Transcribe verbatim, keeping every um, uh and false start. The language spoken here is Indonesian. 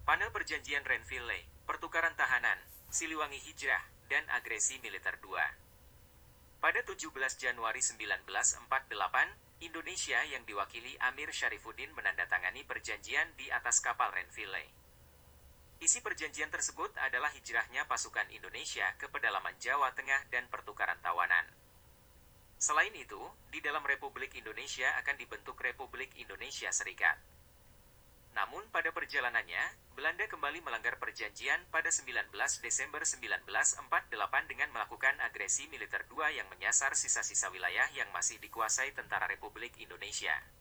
Panel Perjanjian Renville, Pertukaran Tahanan, Siliwangi Hijrah, dan Agresi Militer dua. Pada tujuh belas Januari seribu sembilan ratus empat puluh delapan, Indonesia yang diwakili Amir Syarifuddin menandatangani perjanjian di atas kapal Renville. Isi perjanjian tersebut adalah hijrahnya pasukan Indonesia ke pedalaman Jawa Tengah dan pertukaran tawanan. Selain itu, di dalam Republik Indonesia akan dibentuk Republik Indonesia Serikat. Namun pada perjalanannya, Belanda kembali melanggar perjanjian pada sembilan belas Desember seribu sembilan ratus empat puluh delapan dengan melakukan agresi militer dua yang menyasar sisa-sisa wilayah yang masih dikuasai Tentara Republik Indonesia.